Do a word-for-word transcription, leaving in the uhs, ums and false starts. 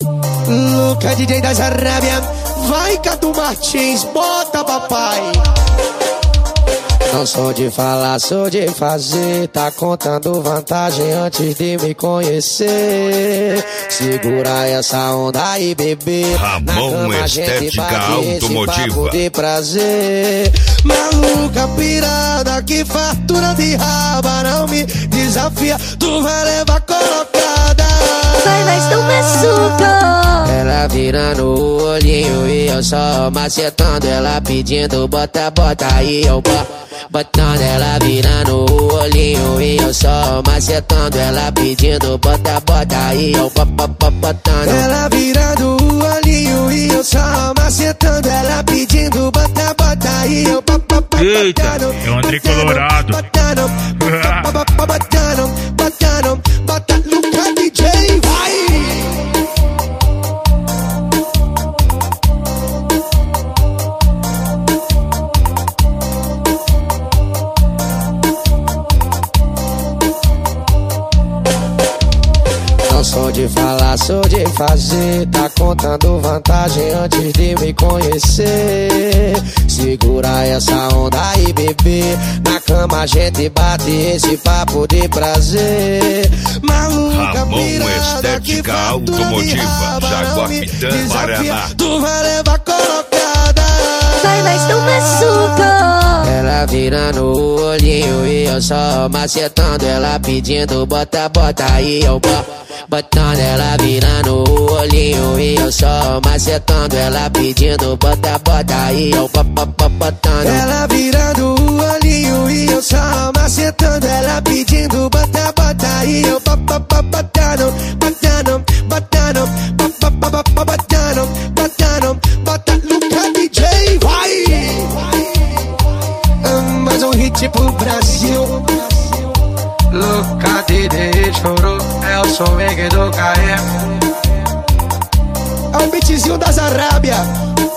Luca, D J das Arábia, vai Cadu Martins, bota papai. Não sou de falar, sou de fazer. Tá contando vantagem antes de me conhecer. Segura essa onda aí, bebê. Ramon Estética Automotiva de prazer. Maluca pirada, que fartura de raba. Não me desafia, tu vai levar colocada. Vai, vai, estou maçuca. Ela virando o olhinho e eu só macetando. Ela pedindo bota, bota aí, eu boto. Botando ela virando o olhinho e eu só macetando. Ela pedindo bota, bota aí, eu botando. Ela virando o olhinho e eu só macetando. Ela pedindo bota, bota aí, eu botando. Eita, é um André Colorado. Botando, botando, botando, botando, Luca D J, vai! Sou de falar, sou de fazer. Tá contando vantagem antes de me conhecer. Segura essa onda aí, bebê. Na cama a gente bate esse papo de prazer. Maluca Ramon pirada, Estética Automotiva, Jaguapitã, Paraná. Tu vai levar colocada. Vai, vai, estou maçuca. Ela virando o olhinho e eu só macetando. Ela pedindo bota, bota aí, eu boto. Botando ela virando o olhinho e eu só macetando. Ela pedindo bota, bota aí, eu botando. Ela virando o olhinho e eu só macetando. Ela pedindo bota, bota aí, eu botando. Botando, botando, botando, botando, botando, Luca D J, vai! Mais um hit pro Brasil. Luca D J chorou, é o som do Caé. É o beatzinho das Arábia.